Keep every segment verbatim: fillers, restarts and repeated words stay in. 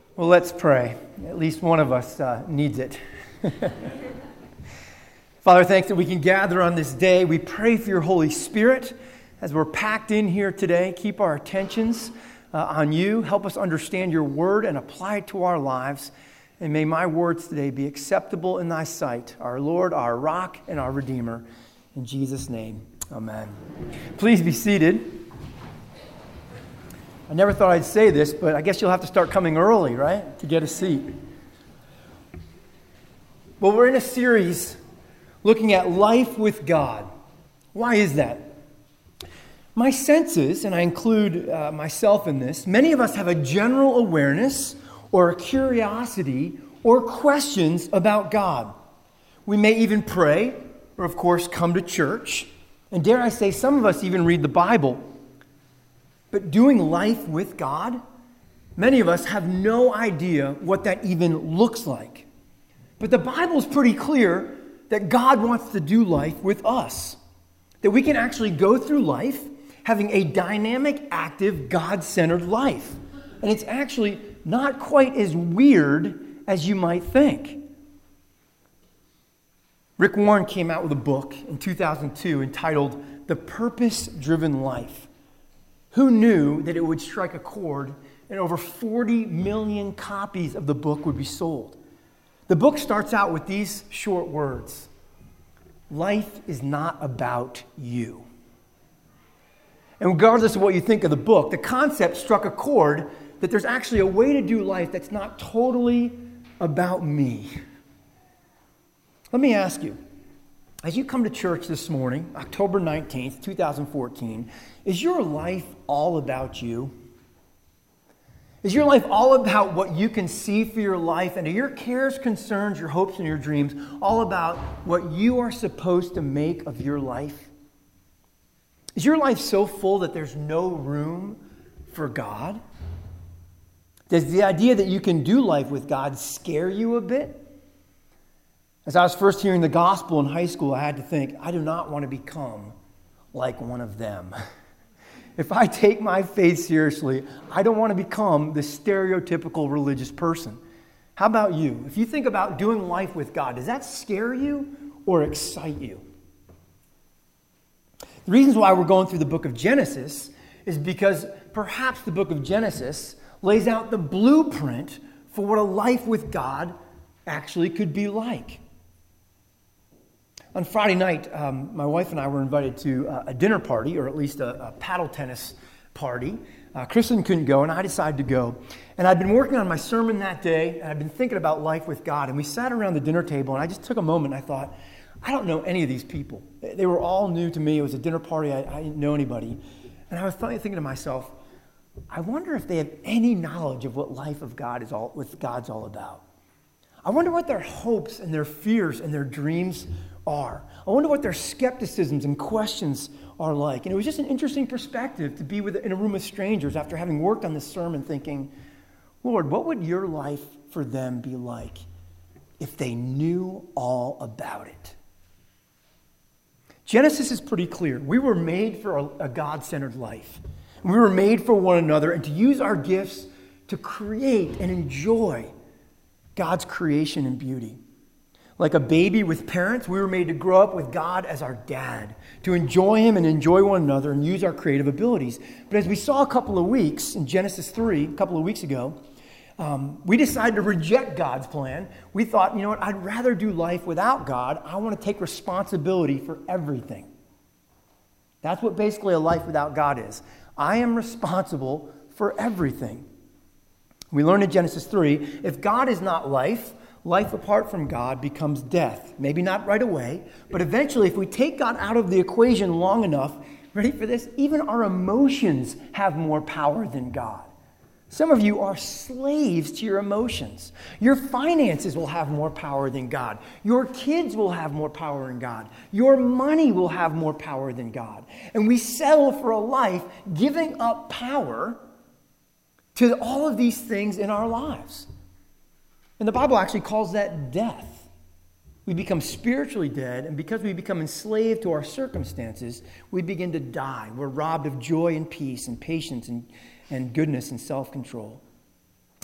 Well, let's pray. At least one of us uh, needs it. Father, thanks that we can gather on this day. We pray for your Holy Spirit as we're packed in here today. Keep our attentions uh, on you. Help us understand your word and apply it to our lives. And may my words today be acceptable in thy sight, our Lord, our rock, and our Redeemer. In Jesus' name, amen. Please be seated. I never thought I'd say this, but I guess you'll have to start coming early, right, to get a seat. Well, we're in a series looking at life with God. Why is that? My sense is, and I include uh, myself in this, many of us have a general awareness or a curiosity or questions about God. We may even pray, or of course come to church, and dare I say, some of us even read the Bible. But doing life with God, many of us have no idea what that even looks like. But the Bible is pretty clear that God wants to do life with us. That we can actually go through life having a dynamic, active, God-centered life. And it's actually not quite as weird as you might think. Rick Warren came out with a book in two thousand two entitled The Purpose-Driven Life. Who knew that it would strike a chord and over forty million copies of the book would be sold? The book starts out with these short words. Life is not about you. And regardless of what you think of the book, the concept struck a chord that there's actually a way to do life that's not totally about me. Let me ask you, as you come to church this morning, October nineteenth, twenty fourteen, is your life all about you? Is your life all about what you can see for your life? And are your cares, concerns, your hopes, and your dreams all about what you are supposed to make of your life? Is your life so full that there's no room for God? Does the idea that you can do life with God scare you a bit? As I was first hearing the gospel in high school, I had to think, I do not want to become like one of them. If I take my faith seriously, I don't want to become the stereotypical religious person. How about you? If you think about doing life with God, does that scare you or excite you? The reasons why we're going through the book of Genesis is because perhaps the book of Genesis lays out the blueprint for what a life with God actually could be like. On Friday night, um, my wife and I were invited to uh, a dinner party, or at least a, a paddle tennis party. Uh, Kristen couldn't go, and I decided to go. And I'd been working on my sermon that day, and I'd been thinking about life with God. And we sat around the dinner table, and I just took a moment, and I thought, I don't know any of these people. They were all new to me. It was a dinner party. I, I didn't know anybody. And I was thinking to myself, I wonder if they have any knowledge of what life of God is all, with God's all about. I wonder what their hopes and their fears and their dreams are. I wonder what their skepticisms and questions are like. And it was just an interesting perspective to be with, in a room of strangers after having worked on this sermon thinking, Lord, what would your life for them be like if they knew all about it? Genesis is pretty clear. We were made for a, a God-centered life. We were made for one another and to use our gifts to create and enjoy God's creation and beauty. Like a baby with parents, we were made to grow up with God as our dad, to enjoy Him and enjoy one another and use our creative abilities. But as we saw a couple of weeks in Genesis three, a couple of weeks ago, um, we decided to reject God's plan. We thought, you know what, I'd rather do life without God. I want to take responsibility for everything. That's what basically a life without God is. I am responsible for everything. We learned in Genesis three, if God is not life, life apart from God becomes death. Maybe not right away, but eventually if we take God out of the equation long enough, ready for this? Even our emotions have more power than God. Some of you are slaves to your emotions. Your finances will have more power than God. Your kids will have more power than God. Your money will have more power than God. And we settle for a life giving up power to all of these things in our lives. And the Bible actually calls that death. We become spiritually dead, and because we become enslaved to our circumstances, we begin to die. We're robbed of joy and peace and patience and, and goodness and self-control.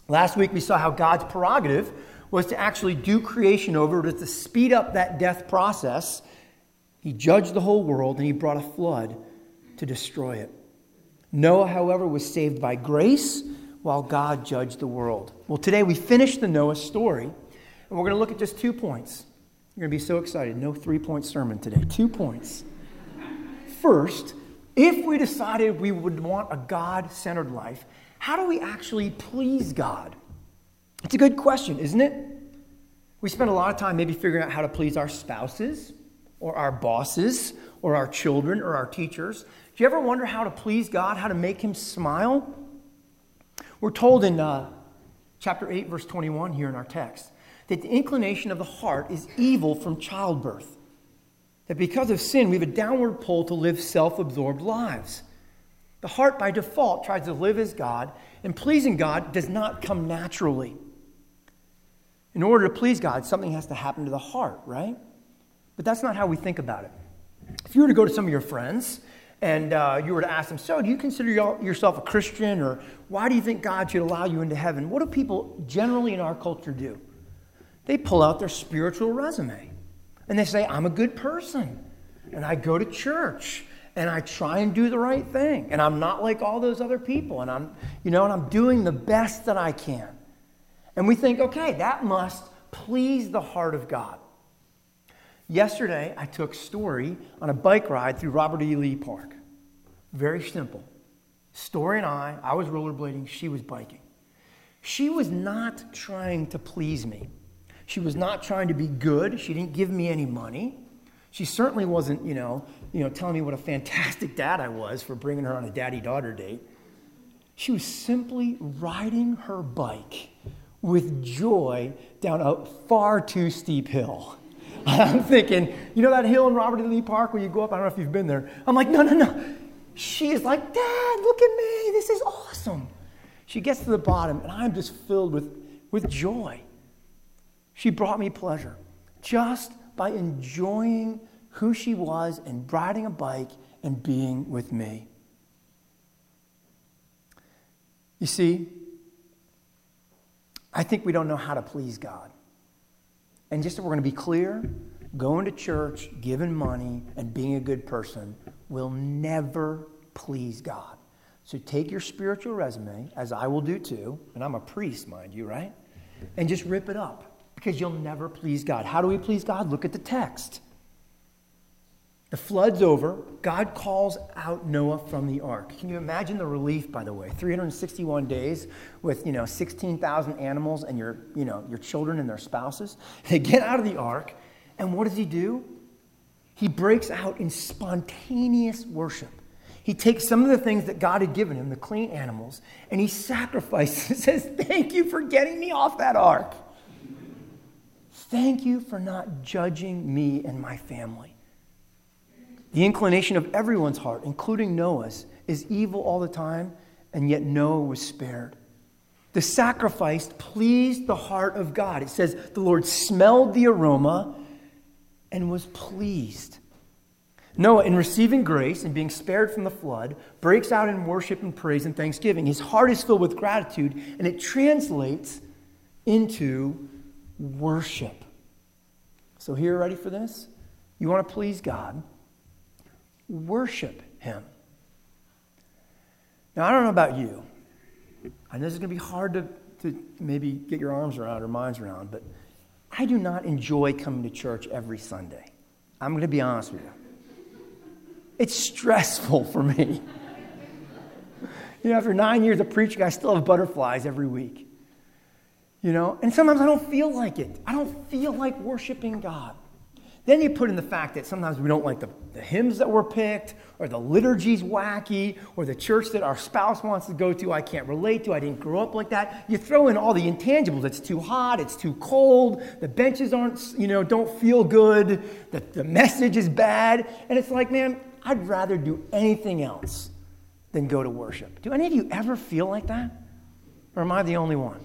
Last week we saw how God's prerogative was to actually do creation over, to speed up that death process. He judged the whole world and he brought a flood to destroy it. Noah, however, was saved by grace while God judged the world. Well, today we finish the Noah story, and we're going to look at just two points. You're going to be so excited. No three-point sermon today. Two points. First, if we decided we would want a God-centered life, how do we actually please God? It's a good question, isn't it? We spend a lot of time maybe figuring out how to please our spouses or our bosses or our children or our teachers. Do you ever wonder how to please God, how to make him smile? We're told in uh, chapter eight, verse twenty-one here in our text, that the inclination of the heart is evil from childbirth. That because of sin, we have a downward pull to live self-absorbed lives. The heart, by default, tries to live as God, and pleasing God does not come naturally. In order to please God, something has to happen to the heart, right? But that's not how we think about it. If you were to go to some of your friends and uh, you were to ask them, so do you consider yourself a Christian, or why do you think God should allow you into heaven? What do people generally in our culture do? They pull out their spiritual resume and they say, I'm a good person and I go to church and I try and do the right thing and I'm not like all those other people and I'm, you know, and I'm doing the best that I can. And we think, okay, that must please the heart of God. Yesterday, I took Story on a bike ride through Robert E. Lee Park. Very simple. Story and I, I was rollerblading, she was biking. She was not trying to please me. She was not trying to be good. She didn't give me any money. She certainly wasn't, you know, you know, telling me what a fantastic dad I was for bringing her on a daddy-daughter date. She was simply riding her bike with joy down a far too steep hill. I'm thinking, you know that hill in Robert E. Lee Park where you go up? I don't know if you've been there. I'm like, no, no, no. She is like, Dad, look at me. This is awesome. She gets to the bottom, and I'm just filled with, with joy. She brought me pleasure just by enjoying who she was and riding a bike and being with me. You see, I think we don't know how to please God. And just so we're going to be clear, going to church, giving money, and being a good person will never please God. So take your spiritual resume, as I will do too, and I'm a priest, mind you, right? And just rip it up, because you'll never please God. How do we please God? Look at the text. The flood's over. God calls out Noah from the ark. Can you imagine the relief, by the way? three hundred sixty-one days with, you know, sixteen thousand animals and your, you know, your children and their spouses. They get out of the ark, and what does he do? He breaks out in spontaneous worship. He takes some of the things that God had given him, the clean animals, and he sacrifices and says, thank you for getting me off that ark. Thank you for not judging me and my family. The inclination of everyone's heart, including Noah's, is evil all the time, and yet Noah was spared. The sacrifice pleased the heart of God. It says the Lord smelled the aroma and was pleased. Noah, in receiving grace and being spared from the flood, breaks out in worship and praise and thanksgiving. His heart is filled with gratitude, and it translates into worship. So here, ready for this? You want to please God? Worship him. Now, I don't know about you. I know this is going to be hard to, to maybe get your arms around or minds around, but I do not enjoy coming to church every Sunday. I'm going to be honest with you. It's stressful for me. You know, after nine years of preaching, I still have butterflies every week. You know, and sometimes I don't feel like it. I don't feel like worshiping God. Then you put in the fact that sometimes we don't like the, the hymns that were picked, or the liturgy's wacky, or the church that our spouse wants to go to I can't relate to, I didn't grow up like that. You throw in all the intangibles. It's too hot, it's too cold, the benches aren't, you know, don't feel good, the, the message is bad, and it's like, man, I'd rather do anything else than go to worship. Do any of you ever feel like that? Or am I the only one?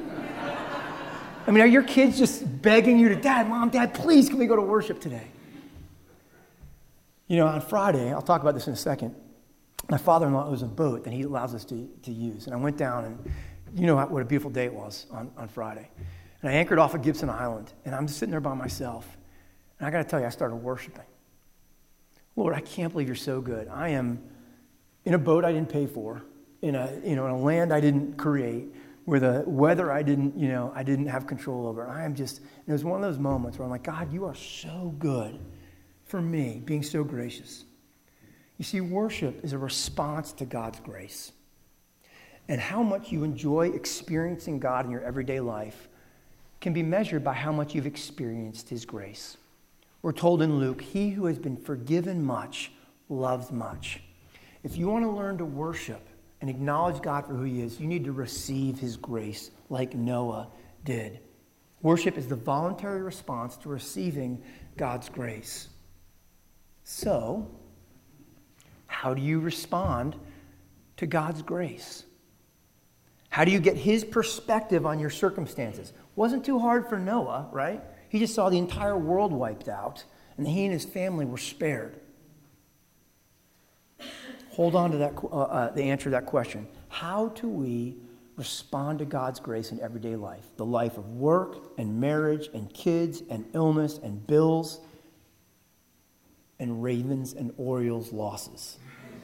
I mean, are your kids just begging you to, Dad, Mom, Dad, please, can we go to worship today? You know, on Friday, I'll talk about this in a second, my father-in-law owns a boat that he allows us to, to use. And I went down and you know what a beautiful day it was on, on Friday. And I anchored off of Gibson Island, and I'm just sitting there by myself. And I got to tell you, I started worshiping. Lord, I can't believe you're so good. I am in a boat I didn't pay for, in a you know in a land I didn't create, with a weather I didn't you know I didn't have control over. I am just. And it was one of those moments where I'm like, God, you are so good for me, being so gracious. You see, worship is a response to God's grace, and how much you enjoy experiencing God in your everyday life can be measured by how much you've experienced His grace. We're told in Luke, he who has been forgiven much loves much. If you want to learn to worship and acknowledge God for who He is, you need to receive His grace like Noah did. Worship is the voluntary response to receiving God's grace. So, how do you respond to God's grace? How do you get His perspective on your circumstances? Wasn't too hard for Noah, right? He just saw the entire world wiped out, and he and his family were spared. Hold on to that, uh, uh, the answer to that question. How do we respond to God's grace in everyday life? The life of work and marriage and kids and illness and bills and Ravens and Orioles losses.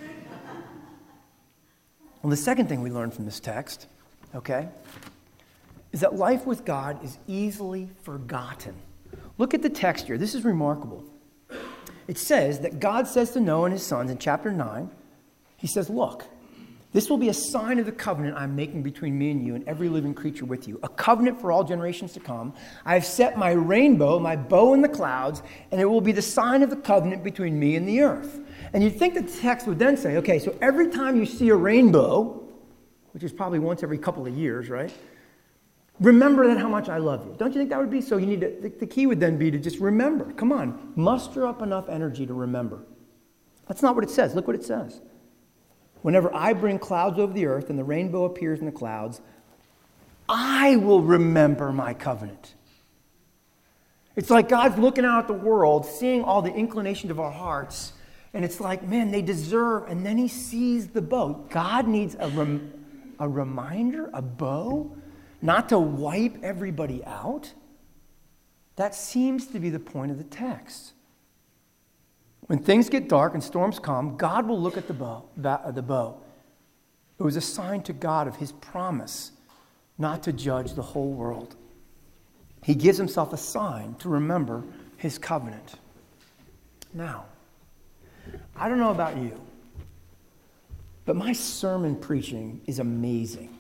Well, the second thing we learn from this text, okay, is that life with God is easily forgotten. Look at the text here. This is remarkable. It says that God says to Noah and his sons in chapter nine, He says, look, this will be a sign of the covenant I'm making between me and you and every living creature with you, a covenant for all generations to come. I have set my rainbow, my bow in the clouds, and it will be the sign of the covenant between me and the earth. And you'd think that the text would then say, okay, so every time you see a rainbow, which is probably once every couple of years, right? Remember that how much I love you. Don't you think that would be? So you need to, the, the key would then be to just remember. Come on, muster up enough energy to remember. That's not what it says. Look what it says. Whenever I bring clouds over the earth and the rainbow appears in the clouds, I will remember my covenant. It's like God's looking out at the world, seeing all the inclinations of our hearts, and it's like, man, they deserve, and then He sees the bow. God needs a, rem, a reminder, a bow, not to wipe everybody out. That seems to be the point of the text. When things get dark and storms come, God will look at the bow. The bow. It was a sign to God of His promise not to judge the whole world. He gives Himself a sign to remember His covenant. Now, I don't know about you, but my sermon preaching is amazing.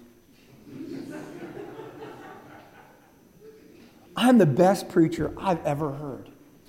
I'm the best preacher I've ever heard.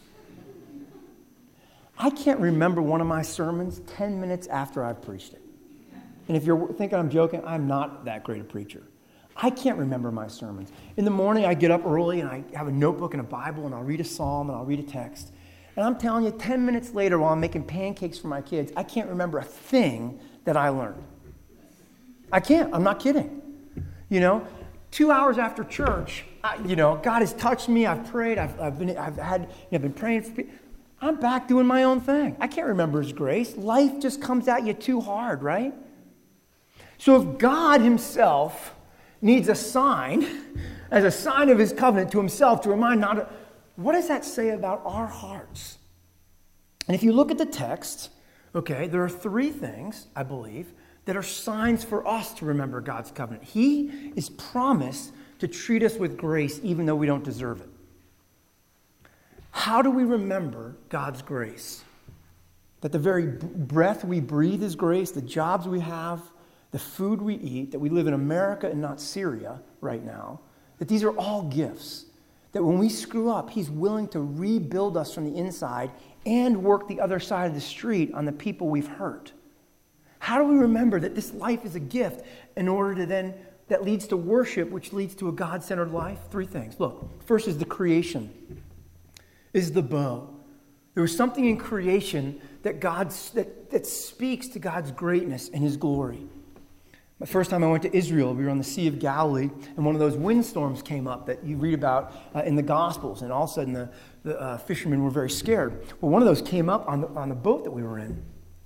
I can't remember one of my sermons ten minutes after I've preached it. And if you're thinking I'm joking, I'm not that great a preacher. I can't remember my sermons. In the morning, I get up early and I have a notebook and a Bible and I'll read a psalm and I'll read a text. And I'm telling you, ten minutes later while I'm making pancakes for my kids, I can't remember a thing that I learned. I can't. I'm not kidding. You know, two hours after church, I, you know, God has touched me. I've prayed. I've, I've been, I've had, you know, I've been praying for people. I'm back doing my own thing. I can't remember His grace. Life just comes at you too hard, right? So if God Himself needs a sign, as a sign of His covenant to Himself to remind not of, what does that say about our hearts? And if you look at the text, okay, there are three things, I believe, that are signs for us to remember God's covenant. He is promised to treat us with grace even though we don't deserve it. How do we remember God's grace? That the very breath we breathe is grace, the jobs we have, the food we eat, that we live in America and not Syria right now, that these are all gifts. That when we screw up, He's willing to rebuild us from the inside and work the other side of the street on the people we've hurt. How do we remember that this life is a gift in order to then, that leads to worship, which leads to a God-centered life? Three things. Look, first is the creation, is the bow. There was something in creation that God that, that speaks to God's greatness and His glory. The first time I went to Israel, we were on the Sea of Galilee, and one of those windstorms came up that you read about uh, in the Gospels, and all of a sudden the, the uh, fishermen were very scared. Well, one of those came up on the, on the boat that we were in.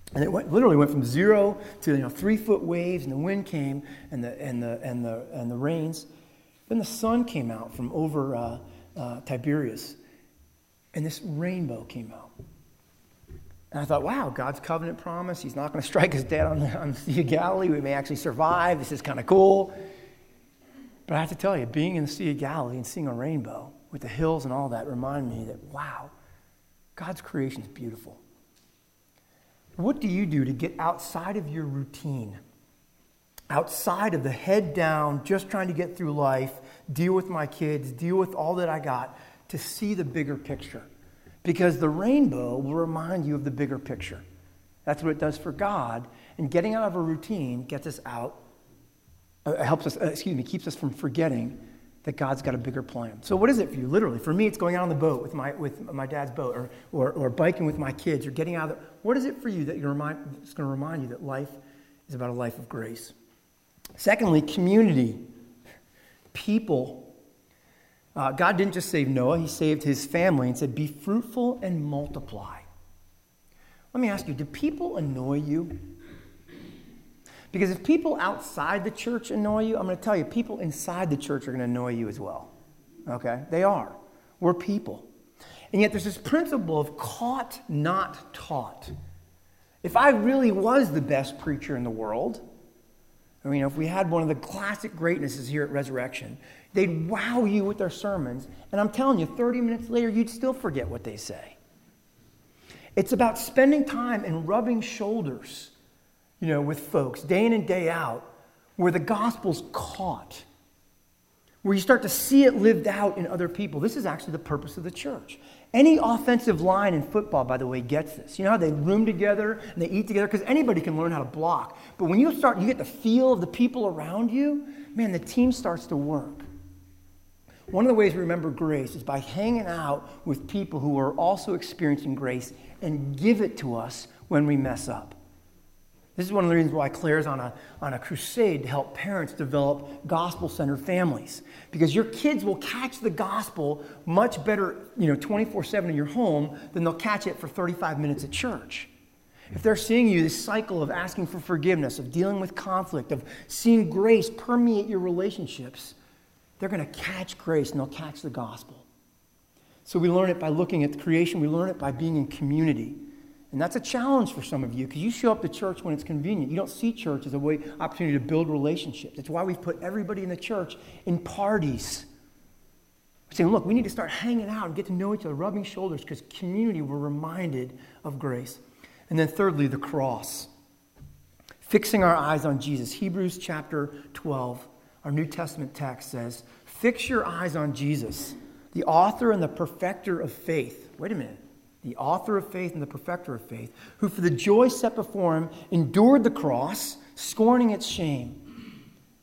And it went, literally went from zero to you know three foot waves, and the wind came, and the and the and the and the rains. Then the sun came out from over uh, uh, Tiberias, and this rainbow came out. And I thought, wow, God's covenant promise. He's not going to strike us dead on the, on the Sea of Galilee. We may actually survive. This is kind of cool. But I have to tell you, being in the Sea of Galilee and seeing a rainbow with the hills and all that remind me that, wow, God's creation is beautiful. What do you do to get outside of your routine? Outside of the head down, just trying to get through life, deal with my kids, deal with all that I got, to see the bigger picture. Because the rainbow will remind you of the bigger picture. That's what it does for God. And getting out of a routine gets us out, uh, helps us, uh, excuse me, keeps us from forgetting that God's got a bigger plan. So what is it for you? Literally, for me, it's going out on the boat with my with my dad's boat, or or, or biking with my kids, or getting out of there. What is it for you that you're remind, it's going to remind you that life is about a life of grace? Secondly, community. People. Uh, God didn't just save Noah, he saved his family and said, be fruitful and multiply. Let me ask you, do people annoy you? Because if people outside the church annoy you, I'm going to tell you, people inside the church are going to annoy you as well. Okay? They are. We're people. And yet there's this principle of caught, not taught. If I really was the best preacher in the world, I mean, if we had one of the classic greatnesses here at Resurrection, they'd wow you with their sermons, and I'm telling you, thirty minutes later, you'd still forget what they say. It's about spending time and rubbing shoulders, you know, with folks day in and day out, where the gospel's caught, where you start to see it lived out in other people. This is actually the purpose of the church. Any offensive line in football, by the way, gets this. You know how they room together and they eat together? Because anybody can learn how to block. But when you start, you get the feel of the people around you, man, the team starts to work. One of the ways we remember grace is by hanging out with people who are also experiencing grace and give it to us when we mess up. This is one of the reasons why Claire's on a, on a crusade to help parents develop gospel-centered families. Because your kids will catch the gospel much better, you know, twenty-four seven in your home than they'll catch it for thirty-five minutes at church. If they're seeing you this cycle of asking for forgiveness, of dealing with conflict, of seeing grace permeate your relationships, they're going to catch grace and they'll catch the gospel. So we learn it by looking at the creation. We learn it by being in community. And that's a challenge for some of you because you show up to church when it's convenient. You don't see church as a way, opportunity to build relationships. That's why we've put everybody in the church in parties. We're saying, look, we need to start hanging out and get to know each other, rubbing shoulders, because community, we're reminded of grace. And then thirdly, the cross. Fixing our eyes on Jesus. Hebrews chapter twelve, our New Testament text says, fix your eyes on Jesus, the author and the perfecter of faith. Wait a minute. The author of faith and the perfecter of faith, who for the joy set before him endured the cross, scorning its shame.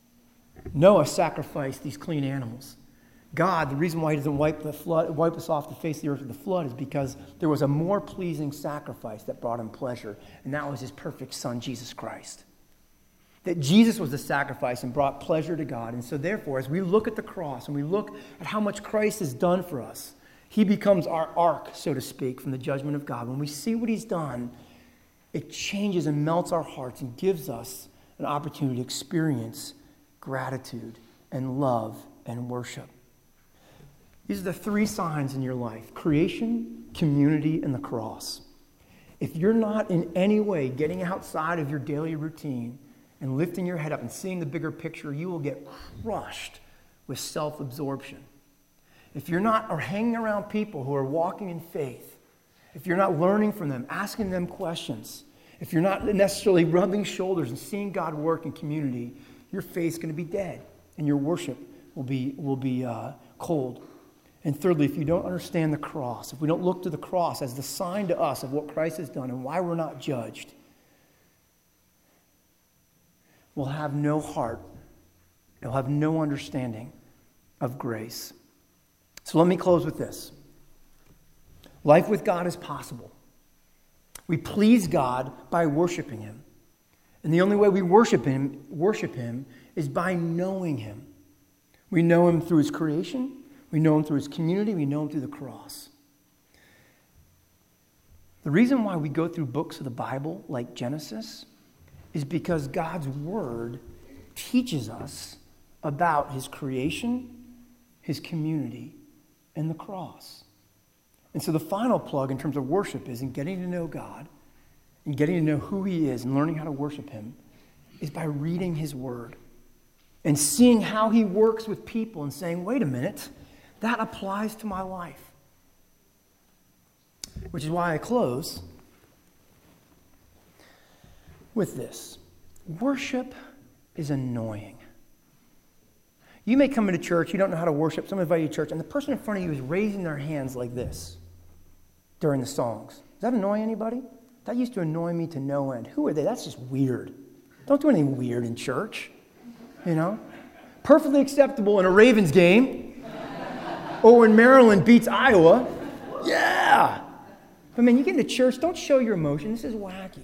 Noah sacrificed these clean animals. God, the reason why he doesn't wipe the flood, wipe us off the face of the earth with the flood is because there was a more pleasing sacrifice that brought him pleasure, and that was his perfect son, Jesus Christ. That Jesus was the sacrifice and brought pleasure to God. And so therefore, as we look at the cross and we look at how much Christ has done for us, he becomes our ark, so to speak, from the judgment of God. When we see what he's done, it changes and melts our hearts and gives us an opportunity to experience gratitude and love and worship. These are the three signs in your life: creation, community, and the cross. If you're not in any way getting outside of your daily routine and lifting your head up and seeing the bigger picture, you will get crushed with self-absorption. If you're not or hanging around people who are walking in faith, if you're not learning from them, asking them questions, if you're not necessarily rubbing shoulders and seeing God work in community, your faith's going to be dead and your worship will be, will be uh, cold. And thirdly, if you don't understand the cross, if we don't look to the cross as the sign to us of what Christ has done and why we're not judged, we'll have no heart, we'll have no understanding of grace. So let me close with this. Life with God is possible. We please God by worshiping him. And the only way we worship him, worship him is by knowing him. We know him through his creation. We know him through his community. We know him through the cross. The reason why we go through books of the Bible like Genesis is because God's Word teaches us about His creation, His community, and the cross. And so the final plug in terms of worship is in getting to know God and getting to know who He is and learning how to worship Him is by reading His Word and seeing how He works with people and saying, wait a minute, that applies to my life. Which is why I close with this. Worship is annoying. You may come into church, you don't know how to worship, someone invite you to church, and the person in front of you is raising their hands like this during the songs. Does that annoy anybody? That used to annoy me to no end. Who are they? That's just weird. Don't do anything weird in church, you know? Perfectly acceptable in a Ravens game or when Maryland beats Iowa. Yeah! But man, you get into church, don't show your emotion. This is wacky.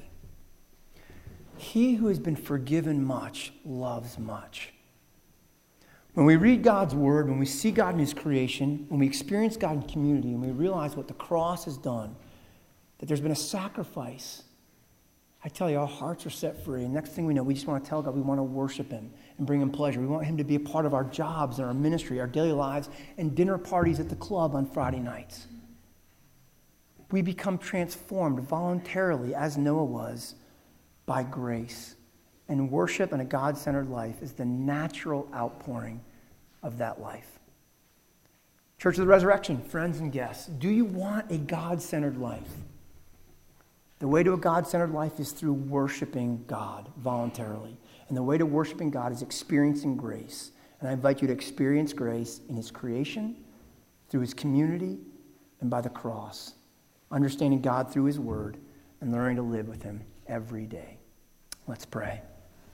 He who has been forgiven much loves much. When we read God's Word, when we see God in His creation, when we experience God in community, and we realize what the cross has done, that there's been a sacrifice, I tell you, our hearts are set free. And next thing we know, we just want to tell God we want to worship Him and bring Him pleasure. We want Him to be a part of our jobs and our ministry, our daily lives, and dinner parties at the club on Friday nights. We become transformed voluntarily, as Noah was, by grace. And worship and a God-centered life is the natural outpouring of that life. Church of the Resurrection, friends and guests, do you want a God-centered life? The way to a God-centered life is through worshiping God voluntarily. And the way to worshiping God is experiencing grace. And I invite you to experience grace in His creation, through His community, and by the cross. Understanding God through His Word and learning to live with Him every day. Let's pray.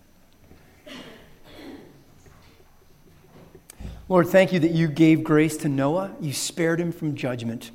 Lord, thank you that you gave grace to Noah. You spared him from judgment.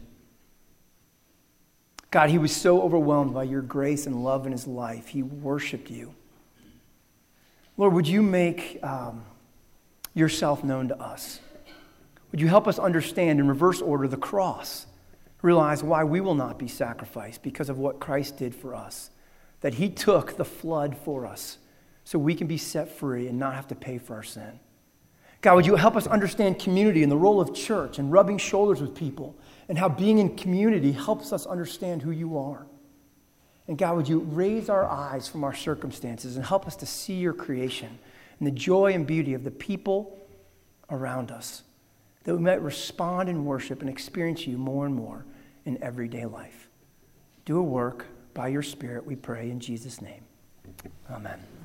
God, he was so overwhelmed by your grace and love in his life. He worshiped you. Lord, would you make um, yourself known to us? Would you help us understand in reverse order the cross? Realize why we will not be sacrificed because of what Christ did for us. That He took the flood for us so we can be set free and not have to pay for our sin. God, would you help us understand community and the role of church and rubbing shoulders with people and how being in community helps us understand who you are. And God, would you raise our eyes from our circumstances and help us to see your creation and the joy and beauty of the people around us, that we might respond in worship and experience you more and more in everyday life. Do a work by your Spirit, we pray in Jesus' name. Amen.